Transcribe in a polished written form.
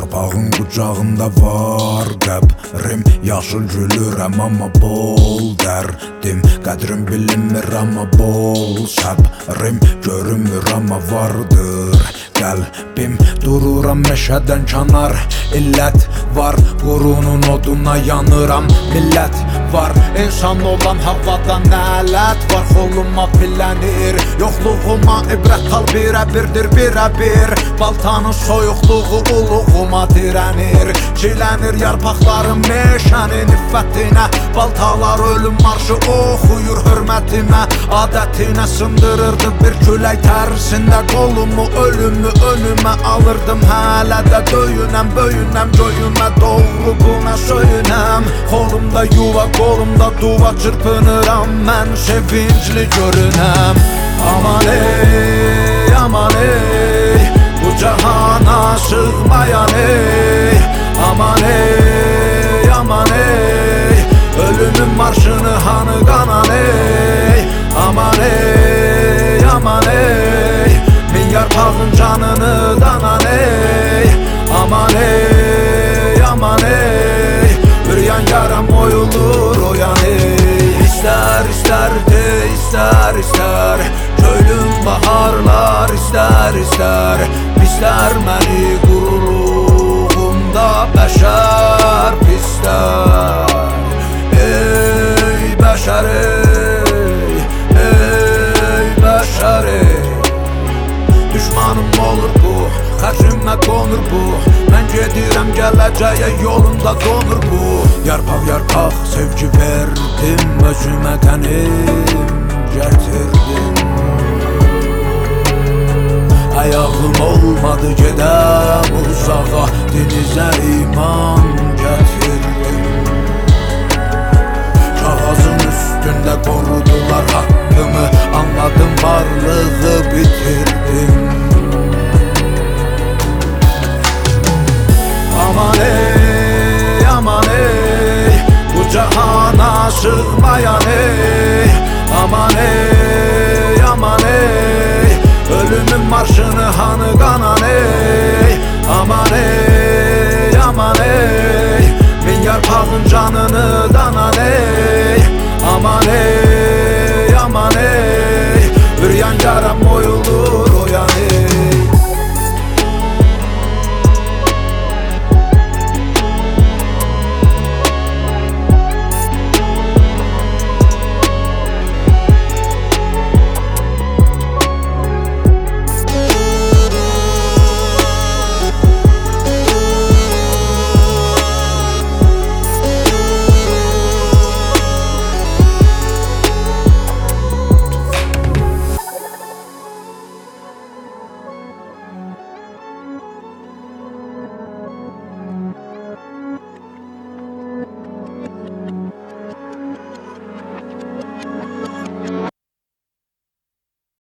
Yarpağın qucağında var qəbrim, yaşıl gülürəm amma bol dərdim. Qədrim bilinmir amma bol səbrim, görünmür amma vardır qəlbim. Dururam meşədən kənar, illət var, qurunun oduna yanıram. Millət var, insan olan havadan nələt var. Xoluma pillənir, yoxluğuma ibrət al, birə-birdir birə-bir. Baltanın soyuqluğu uluğuma dirənir, çilənir yarpaqlarım meşənin iffətinə. Baltalar ölüm marşı oxuyur hörmətimə, adətinə sındırırdı bir külək tərsində. Qolumu ölümü önümə alırdım, hələ də döyünəm, böyünəm göyümə doğru buna söyünəm. Xolumda yuva, qolumda duva, çırpınıram mən sevincli görünəm. Aman ey, aman ey, bu cahana sığmayan ey. Aman ey, aman ey, ölümün marşını hanı qanan ey. Aman ey, aman ey, min yarpağın canını danan ey. Aman ey, aman ey, büryan yaram oyulur oyan ey. İster ister de ister ister, köylüm baharlar ister ister. Pisler məni quruluğumda bəşər pislər. Ey bəşər ey, ey bəşər ey. Düşmanım olur bu, xətrimə qonur bu. Mən gedirəm gələcəyə yolunda donur bu. Yarpaq yarpaq sevgi verdim, özümə qənim gətirdim. Ayağım olmadı gedəm uzağa, denizə iman gətirdim. Kağızın üstündə qorudular haqqımı, anladım varlığı bitirdim. Aman ey, aman ey, bu cahana sığmayan ey. Aman ey, aman ey, ölümün marşını hanı qanan ey. Aman ey, aman ey, min yarpağın canını danan ey. Aman ey,